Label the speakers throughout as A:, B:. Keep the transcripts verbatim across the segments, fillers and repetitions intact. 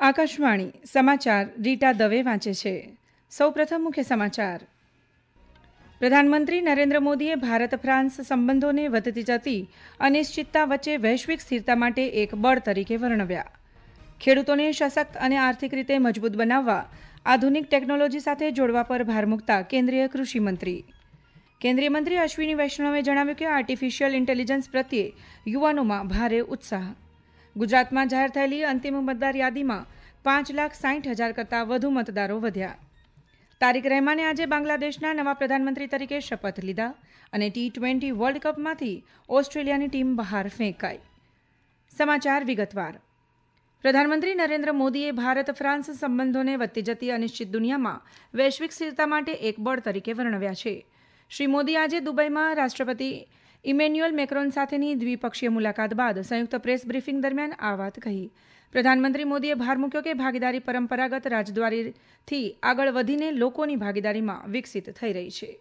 A: આકાશવાણી સમાચાર રીટા દવે વાંચે છે. સૌપ્રથમ મુખ્ય સમાચાર. પ્રધાનમંત્રી નરેન્દ્ર મોદીએ ભારત ફ્રાન્સ સંબંધોને વધતી જતી અનિશ્ચિતતા વચ્ચે વૈશ્વિક સ્થિરતા માટે એક બળ તરીકે વર્ણવ્યા. ખેડૂતોને સશક્ત અને આર્થિક રીતે મજબૂત બનાવવા આધુનિક ટેકનોલોજી સાથે જોડવા પર ભાર મૂકતા કેન્દ્રીય કૃષિ મંત્રી કેન્દ્રીય મંત્રી અશ્વિની વૈષ્ણવે જણાવ્યું કે આર્ટિફિશિયલ ઇન્ટેલિજન્સ પ્રત્યે યુવાનોમાં ભારે ઉત્સાહ. ગુજરાતમાં જાહેર થયેલી અંતિમ મતદાર યાદીમાં પાંચ લાખ સાઠ હજાર કરતાં વધુ મતદારો વધ્યા. તારિક રહેમાને આજે બાંગ્લાદેશના નવા પ્રધાનમંત્રી તરીકે શપથ લીધા અને ટી ટ્વેન્ટી વર્લ્ડ કપમાંથી ઓસ્ટ્રેલિયાની ટીમ બહાર ફેંકાઈ. સમાચાર વિગતવાર. પ્રધાનમંત્રી નરેન્દ્ર મોદીએ ભારત ફ્રાન્સ સંબંધોને વધતી જતી અનિશ્ચિત દુનિયામાં વૈશ્વિક સ્થિરતા માટે એક બળ તરીકે વર્ણવ્યા છે. શ્રી મોદી આજે દુબઈમાં રાષ્ટ્રપતિ ઇમેન્યુઅલ મેક્રોન સાથેની દ્વિપક્ષીય મુલાકાત બાદ સંયુક્ત પ્રેસ બ્રીફિંગ દરમિયાન આ વાત કહી. પ્રધાનમંત્રી મોદીએ ભાર મૂક્યો કે ભાગીદારી પરંપરાગત રાજદ્વારીથી આગળ વધીને લોકોની ભાગીદારીમાં વિકસિત થઈ રહી છે.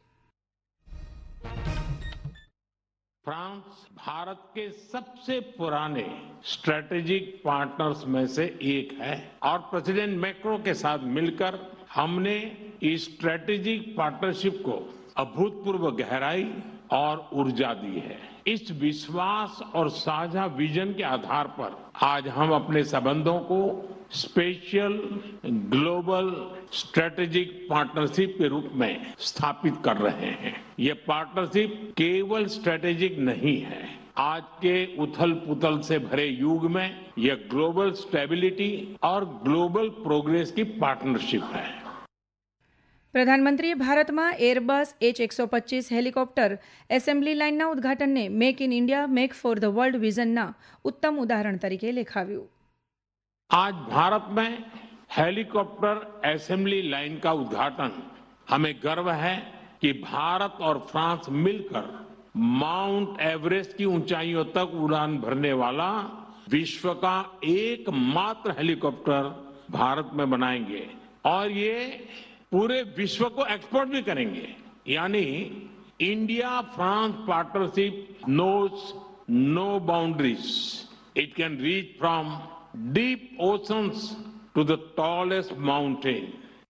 B: फ्रांस भारत के सबसे पुराने स्ट्रेटेजिक पार्टनर्स में से एक है और प्रेसिडेंट मैक्रो के साथ मिलकर हमने इस स्ट्रेटेजिक पार्टनरशिप को अभूतपूर्व गहराई और ऊर्जा दी है. इस विश्वास और साझा विजन के आधार पर आज हम अपने संबंधों को स्पेशल ग्लोबल स्ट्रेटेजिक पार्टनरशिप के रूप में स्थापित कर रहे हैं. ये पार्टनरशिप केवल स्ट्रेटेजिक नहीं है. आज के उथल पुथल से भरे युग में यह ग्लोबल स्टेबिलिटी और ग्लोबल प्रोग्रेस की पार्टनरशिप है.
A: પ્રધાનમંત્રીએ ભારતમાં એરબસ એચ એકસો પચીસ હેલિકોપ્ટર એસેમ્બલી લાઇનના ઉદ્ઘાટનને make in India make for the world વિઝનના ઉત્તમ ઉદાહરણ તરીકે લેખાવ્યું.
B: आज भारत में हेलीकॉप्टर असेंबली लाइन का उद्घाटन हमें गर्व है कि भारत और फ्रांस मिलकर माउंट एवरेस्ट की ऊंचाइयों तक उड़ान भरने वाला विश्व का एकमात्र हेलीकॉप्टर भारत में बनाएंगे और ये पूरे विश्व को एक्सपोर्ट भी करेंगे. यानी India France partnership knows no boundaries. It can reach from deep oceans to the tallest mountain.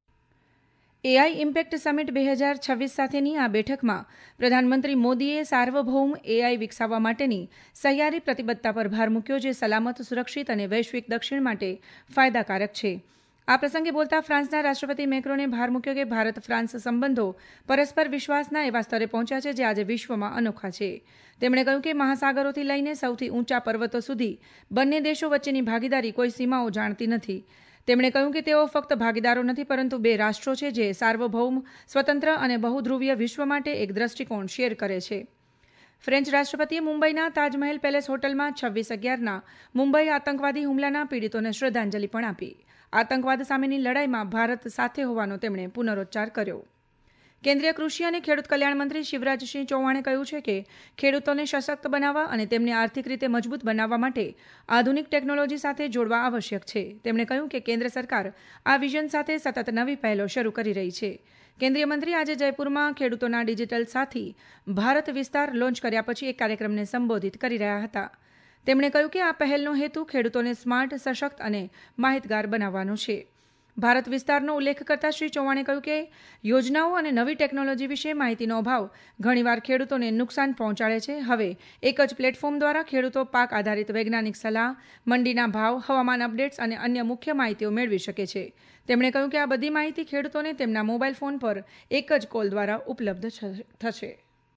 A: AI impact summit બે હજાર છવ્વીસ સાથેની આ બેઠકમાં પ્રધાનમંત્રી મોદીએ સાર્વભૌમ એઆઈ વિકસાવવા માટેની સહિયારી પ્રતિબદ્ધતા પર ભાર મૂક્યો, જે સલામત, સુરક્ષિત અને વૈશ્વિક દક્ષિણ માટે ફાયદાકારક છે. આ પ્રસંગે બોલતા ફ્રાન્સના રાષ્ટ્રપતિ મેક્રોને ભાર મૂક્યો કે ભારત ફ્રાન્સ સંબંધો પરસ્પર વિશ્વાસના એવા સ્તરે પહોંચ્યા છે જે આજે વિશ્વમાં અનોખા છે. તેમણે કહ્યું કે મહાસાગરોથી લઈને સૌથી ઊંચા પર્વતો સુધી બંને દેશો વચ્ચેની ભાગીદારી કોઈ સીમાઓ જાણતી નથી. તેમણે કહ્યું કે તેઓ ફક્ત ભાગીદારો નથી, પરંતુ બે રાષ્ટ્રો છે જે સાર્વભૌમ, સ્વતંત્ર અને બહુધ્રુવીય વિશ્વ માટે એક દ્રષ્ટિકોણ શેર કરે છે. ફ્રેન્ચ રાષ્ટ્રપતિએ મુંબઈના તાજમહેલ પેલેસ હોટલમાં છવ્વીસ અગિયારના મુંબઈ આતંકવાદી હુમલાના પીડિતોને શ્રદ્ધાંજલિ પણ આપી. આતંકવાદ સામેની લડાઈમાં ભારત સાથે હોવાનો તેમણે પુનરોચ્ચાર કર્યો. કેન્દ્રીય કૃષિ અને ખેડૂત કલ્યાણ મંત્રી શિવરાજસિંહ ચૌહાણે કહ્યું છે કે ખેડૂતોને સશક્ત બનાવવા અને તેમને આર્થિક રીતે મજબૂત બનાવવા માટે આધુનિક ટેકનોલોજી સાથે જોડવા આવશ્યક છે. તેમણે કહ્યું કે કેન્દ્ર સરકાર આ વિઝન સાથે સતત નવી પહેલો શરૂ કરી રહી છે. કેન્દ્રીય મંત્રી આજે જયપુરમાં ખેડૂતોના ડિજિટલ સાથી ભારત વિસ્તાર લોન્ચ કર્યા પછી એક કાર્યક્રમને સંબોધિત કરી રહ્યા હતા. તેમણે કહ્યું કે આ પહેલનો હેતુ ખેડૂતોને સ્માર્ટ, સશક્ત અને માહિતગાર બનાવવાનો છે. ભારત વિસ્તારનો ઉલ્લેખ કરતા શ્રી ચૌહાણે કહ્યું કે યોજનાઓ અને નવી ટેકનોલોજી વિશે માહિતીનો અભાવ ઘણીવાર ખેડૂતોને નુકસાન પહોંચાડે છે. હવે એક જ પ્લેટફોર્મ દ્વારા ખેડૂતો પાક આધારિત વૈજ્ઞાનિક સલાહ, મંડીના ભાવ, હવામાન અપડેટ્સ અને અન્ય મુખ્ય માહિતીઓ મેળવી શકે છે. તેમણે કહ્યું કે આ બધી માહિતી ખેડૂતોને તેમના મોબાઈલ ફોન પર એક જ કોલ દ્વારા ઉપલબ્ધ થશે.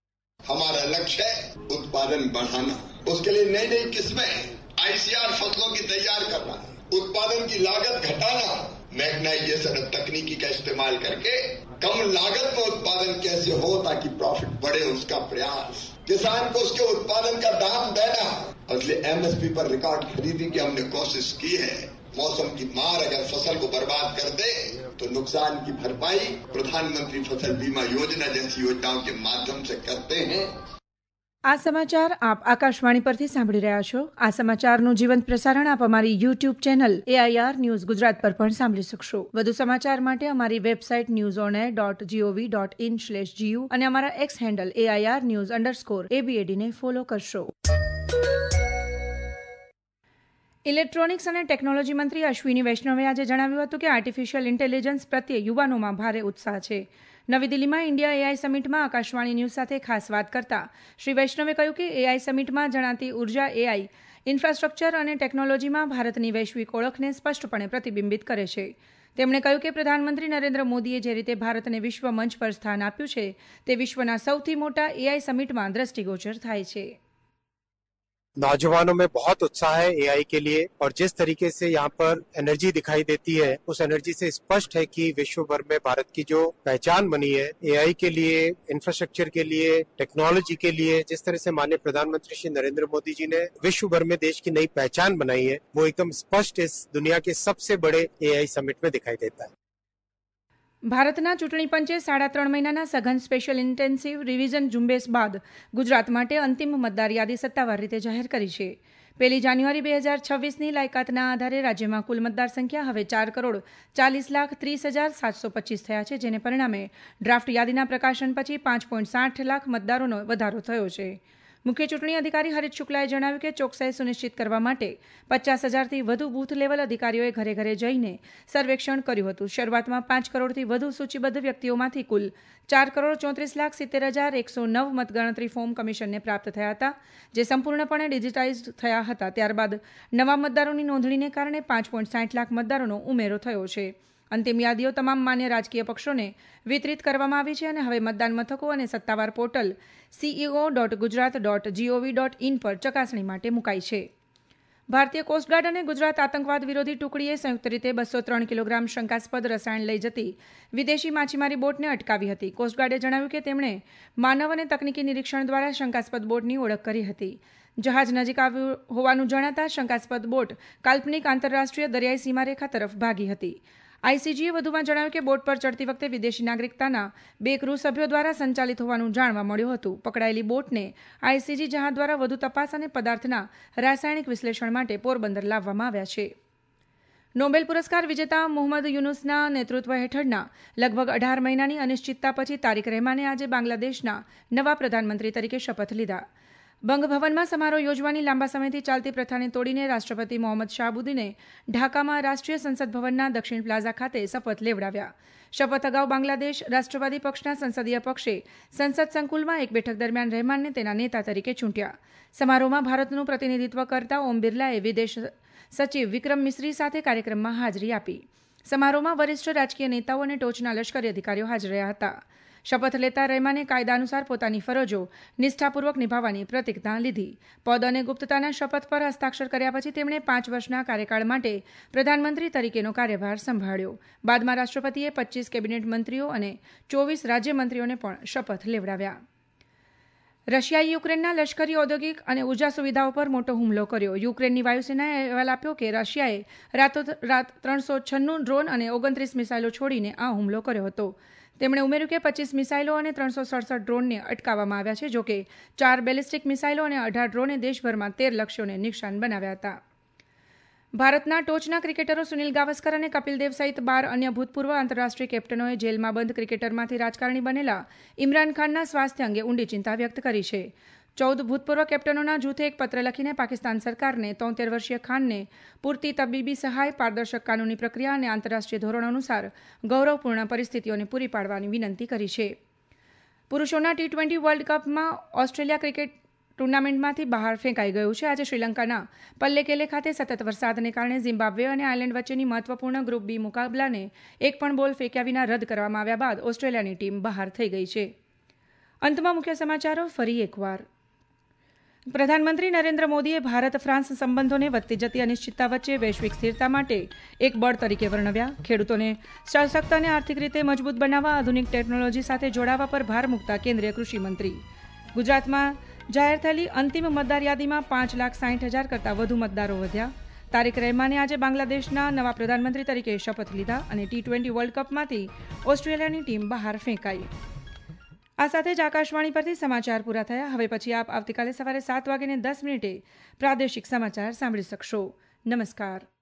C: हमारा लक्ष्य है उत्पादन बढ़ाना. उसके लिए नई नई किस्में आईसीआर फसलों की तैयार करना, उत्पादन की लागत घटाना, मैग्नाइजेशन और तकनीकी का इस्तेमाल करके कम लागत में उत्पादन कैसे हो ताकि प्रॉफिट बढ़े, उसका प्रयास. किसान को उसके उत्पादन का दाम देना, इसलिए एमएसपी पर रिकॉर्ड खरीदी की हमने कोशिश की है. मौसम की मार अगर फसल को बर्बाद कर दे तो नुकसान की भरपाई प्रधानमंत्री फसल बीमा योजना जैसी योजनाओं के माध्यम से करते हैं.
A: આ સમાચાર આપ આકાશવાણી પરથી સાંભળી રહ્યા છો. આ સમાચારનું જીવંત પ્રસારણ આપ અમારી YouTube channel AIR news Gujarat પર પણ સાંભળી શકશો. વધુ સમાચાર માટે અમારી website news on air dot G O V dot in slash G U અને અમારા X handle AIR news underscore એબીએડીને ફોલો કરશો. ઇલેક્ટ્રોનિક્સ અને ટેકનોલોજી મંત્રી અશ્વિની વૈષ્ણવે આજે જણાવ્યું હતું કે આર્ટિફિશિયલ ઇન્ટેલિજન્સ પ્રત્યે યુવાનોમાં ભારે ઉત્સાહ છે. નવી દિલ્હીમાં ઇન્ડિયા એઆઈ સમિટમાં આકાશવાણી ન્યૂઝ સાથે ખાસ વાત કરતા શ્રી વૈષ્ણવે કહ્યું કે એઆઈ સમિટમાં જણાતી ઉર્જા એઆઈ ઇન્ફ્રાસ્ટ્રક્ચર અને ટેકનોલોજીમાં ભારતની વૈશ્વિક ઓળખને સ્પષ્ટપણે પ્રતિબિંબિત કરે છે. તેમણે કહ્યું કે પ્રધાનમંત્રી નરેન્દ્ર મોદીએ જે રીતે ભારતને વિશ્વ મંચ પર સ્થાન આપ્યું છે તે વિશ્વના સૌથી મોટા એઆઈ સમિટમાં દ્રષ્ટિગોચર થાય છે.
D: नौजवानों में बहुत उत्साह है एआई के लिए और जिस तरीके से यहाँ पर एनर्जी दिखाई देती है उस एनर्जी से स्पष्ट है कि विश्व भर में भारत की जो पहचान बनी है एआई के लिए, इंफ्रास्ट्रक्चर के लिए, टेक्नोलॉजी के लिए, जिस तरह से माननीय प्रधानमंत्री श्री नरेंद्र मोदी जी ने विश्व भर में देश की नई पहचान बनाई है वो एकदम स्पष्ट इस दुनिया के सबसे बड़े एआई समिट में दिखाई देता है.
A: ભારતના ચૂંટણી પંચે સાડા ત્રણ મહિનાના સઘન સ્પેશિયલ ઇન્ટેન્સિવ રિવિઝન ઝુંબેશ બાદ ગુજરાત માટે અંતિમ મતદાર યાદી સત્તાવાર રીતે જાહેર કરી છે. પહેલી જાન્યુઆરી બે હજાર છવ્વીસની લાયકાતના આધારે રાજ્યમાં કુલ મતદાર સંખ્યા હવે ચાર કરોડ ચાલીસ લાખ ત્રીસ હજાર સાતસો પચીસ થયા છે, જેને પરિણામે ડ્રાફ્ટ યાદીના પ્રકાશન પછી પાંચ પોઈન્ટ સાઠ લાખ મતદારોનો વધારો થયો છે. મુખ્ય ચૂંટણી અધિકારી હરીશ શુક્લાએ જણાવ્યું કે ચોકસાઈ સુનિશ્ચિત કરવા માટે પચાસ હજારથી વધુ બૂથ લેવલ અધિકારીઓએ ઘરે ઘરે જઈને સર્વેક્ષણ કર્યું હતું. શરૂઆતમાં પાંચ કરોડથી વધુ સૂચિબદ્ધ વ્યક્તિઓમાંથી કુલ ચાર કરોડ ચોત્રીસ લાખ સિત્તેર હજાર એકસો નવ મતગણતરી ફોર્મ કમિશનને પ્રાપ્ત થયા હતા, જે સંપૂર્ણપણે ડિજિટાઇઝ થયા હતા. ત્યારબાદ નવા મતદારોની નોંધણીને કારણે પાંચ પોઈન્ટ સાઠ લાખ મતદારોનો ઉમેરો થયો છે. અંતિમ યાદીઓ તમામ માન્ય રાજકીય પક્ષોને વિતરિત કરવામાં આવી છે અને હવે મતદાન મથકો અને સત્તાવાર portal CEO dot Gujarat dot G O V dot in પર ચકાસણી માટે મુકાઈ છે. ભારતીય કોસ્ટગાર્ડ અને ગુજરાત આતંકવાદ વિરોધી ટુકડીએ સંયુક્ત રીતે બસો ત્રણ કિલોગ્રામ શંકાસ્પદ રસાયણ લઈ જતી વિદેશી માછીમારી બોટને અટકાવી હતી. કોસ્ટગાર્ડે જણાવ્યું કે તેમણે માનવ અને તકનીકી નિરીક્ષણ દ્વારા શંકાસ્પદ બોટની ઓળખ કરી હતી. જહાજ નજીક આવ્યું હોવાનું જણાતા શંકાસ્પદ બોટ કાલ્પનિક આંતરરાષ્ટ્રીય દરિયાઈ સીમારેખા તરફ ભાગી હતી. આઈસીજીએ વધુમાં જણાવ્યું કે બોટ પર ચડતી વખતે વિદેશી નાગરિકતાના બે ક્રૂ સભ્યો દ્વારા સંચાલિત હોવાનું જાણવા મળ્યું હતું. પકડાયેલી બોટને આઈસીજી જહાજ દ્વારા વધુ તપાસ અને પદાર્થના રાસાયણિક વિશ્લેષણ માટે પોરબંદર લાવવામાં આવ્યા છે. નોબેલ પુરસ્કાર વિજેતા મોહમ્મદ યુનુસના નેતૃત્વ હેઠળના લગભગ અઢાર મહિનાની અનિશ્ચિતતા પછી તારિક રહેમાને આજે બાંગ્લાદેશના નવા પ્રધાનમંત્રી તરીકે શપથ લીધા. બંગભવનમાં સમારોહ યોજવાની લાંબા સમયથી ચાલતી પ્રથાને તોડીને રાષ્ટ્રપતિ મોહમ્મદ શાહબુદ્દીને ઢાકામાં રાષ્ટ્રીય સંસદ ભવનના દક્ષિણ પ્લાઝા ખાતે શપથ લેવડાવ્યા. શપથ અગાઉ બાંગ્લાદેશ રાષ્ટ્રવાદી પક્ષના સંસદીય પક્ષે સંસદ સંકુલમાં એક બેઠક દરમિયાન રહેમાનને તેના નેતા તરીકે ચૂંટ્યા. સમારોહમાં ભારતનું પ્રતિનિધિત્વ કરતા ઓમ બિરલાએ વિદેશ સચિવ વિક્રમ મિસ્રી સાથે કાર્યક્રમમાં હાજરી આપી. સમારોહમાં વરિષ્ઠ રાજકીય નેતાઓ અને ટોચના લશ્કરી અધિકારીઓ હાજર રહ્યા હતા. શપથ લેતા રહેમાને કાયદા અનુસાર પોતાની ફરજો નિષ્ઠાપૂર્વક નિભાવવાની પ્રતિજ્ઞા લીધી. પદ અને ગુપ્તતાના શપથ પર હસ્તાક્ષર કર્યા પછી તેમણે પાંચ વર્ષના કાર્યકાળ માટે પ્રધાનમંત્રી તરીકેનો કાર્યભાર સંભાળ્યો. બાદમાં રાષ્ટ્રપતિએ પચીસ કેબિનેટ મંત્રીઓ અને ચોવીસ રાજ્યમંત્રીઓને પણ શપથ લેવડાવ્યા. રશિયાએ યુક્રેનના લશ્કરી ઔદ્યોગિક અને ઉર્જા સુવિધાઓ પર મોટો હુમલો કર્યો. યુક્રેનની વાયુસેનાએ અહેવાલ આપ્યો કે રશિયાએ રાતોરાત ત્રણસો છન્નું ડ્રોન અને ઓગણત્રીસ મિસાઇલો છોડીને આ હુમલો કર્યો હતો. તેમણે ઉમેર્યું કે પચીસ મિસાઇલો અને ત્રણસો સડસઠ ડ્રોનને અટકાવવામાં આવ્યા છે, જોકે ચાર બેલિસ્ટિક મિસાઇલો અને અઢાર ડ્રોને દેશભરમાં તેર લક્ષ્યોને નિશાન બનાવ્યા હતા. ભારતના ટોચના ક્રિકેટરો સુનિલ ગાવસ્કર અને કપિલ દેવ સહિત બાર અન્ય ભૂતપૂર્વ આંતરરાષ્ટ્રીય કેપ્ટનોએ જેલમાં બંધ ક્રિકેટરમાંથી રાજકારણી બનેલા ઇમરાન ખાનના સ્વાસ્થ્ય અંગે ઊંડી ચિંતા વ્યક્ત કરી છે. ચૌદ ભૂતપૂર્વ કેપ્ટનોના જૂથે એક પત્ર લખીને પાકિસ્તાન સરકારને તોતેર વર્ષીય ખાનને પૂરતી તબીબી સહાય, પારદર્શક કાનૂની પ્રક્રિયા અને આંતરરાષ્ટ્રીય ધોરણો અનુસાર ગૌરવપૂર્ણ પરિસ્થિતિઓને પૂરી પાડવાની વિનંતી કરી છે. પુરુષોના ટી ટ્વેન્ટી વર્લ્ડ કપમાં ઓસ્ટ્રેલિયા ક્રિકેટ ટૂર્નામેન્ટમાંથી બહાર ફેંકાઈ ગયું છે. આજે શ્રીલંકાના પલ્લેકેલે ખાતે સતત વરસાદને કારણે ઝિમ્બાબ્વે અને આયર્લેન્ડ વચ્ચેની મહત્વપૂર્ણ ગ્રુપ બી મુકાબલાને એક પણ બોલ ફેંક્યા વિના રદ કરવામાં આવ્યા બાદ ઓસ્ટ્રેલિયાની ટીમ બહાર થઈ ગઈ છે. અંતમાં મુખ્ય સમાચારો ફરી એકવાર. પ્રધાનમંત્રી નરેન્દ્ર મોદીએ ભારત ફ્રાન્સ સંબંધોને વધતી જતી અનિશ્ચિતતા વચ્ચે વૈશ્વિક સ્થિરતા માટે એક બળ તરીકે વર્ણવ્યા. ખેડૂતોને સશક્ત અને આર્થિક રીતે મજબૂત બનાવવા આધુનિક ટેકનોલોજી સાથે જોડાવા પર ભાર મૂકતા કેન્દ્રીય કૃષિ મંત્રી. ગુજરાતમાં જાહેર થયેલી અંતિમ મતદાર યાદીમાં પાંચ લાખ સાઠ હજાર કરતાં વધુ મતદારો વધ્યા. તારિક રહેમાને આજે બાંગ્લાદેશના નવા પ્રધાનમંત્રી તરીકે શપથ લીધા અને ટી ટ્વેન્ટી વર્લ્ડ કપમાંથી ઓસ્ટ્રેલિયાની ટીમ બહાર ફેંકાઈ. આ સાથે જ આકાશવાણી પરથી સમાચાર પૂરા થયા. હવે પછી આપ આવતીકાલે સવારે સાત વાગ્યે દસ મિનિટે પ્રાદેશિક સમાચાર સાંભળી શકશો. નમસ્કાર.